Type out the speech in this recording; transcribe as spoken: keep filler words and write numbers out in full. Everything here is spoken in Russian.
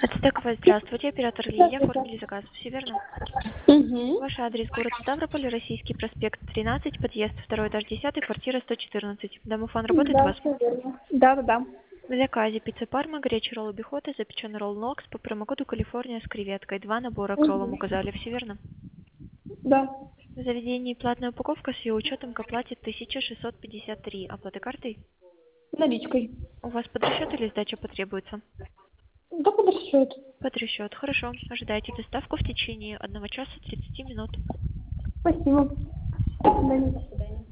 Ацтекова, здравствуйте, оператор Лилия, Здравствуйте. оформили заказ, все верно? Угу. Ваш адрес город Ставрополь, Российский проспект тринадцать, подъезд второй этаж десять, квартира сто четырнадцать. Домофон работает у Да, вас? все верно. Да, да, да. В заказе пицца Парма, горячий ролл Бихота, запеченный ролл Нокс по промокоду Калифорния с креветкой. Два набора к роллам Угу. указали, все верно? Да. В заведении платная упаковка с ее учетом к оплате тысяча шестьсот пятьдесят три. Оплата картой? Наличкой. У вас под расчет или сдача потребуется? Да, под расчет. Под расчет. Хорошо. Ожидайте доставку в течение одного часа тридцати минут. Спасибо. До свидания.